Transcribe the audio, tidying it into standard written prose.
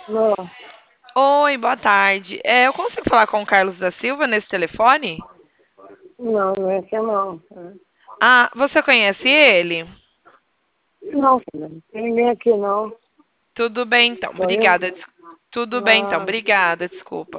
Não, Oi, boa tarde. Eu consigo falar com o Carlos da Silva nesse telefone? não é que não. Ah, você conhece ele? Não, filha, não tem ninguém aqui não. Tudo bem, então. Só eu? Obrigada. Tudo bem, então. Ah, Obrigada, desculpa.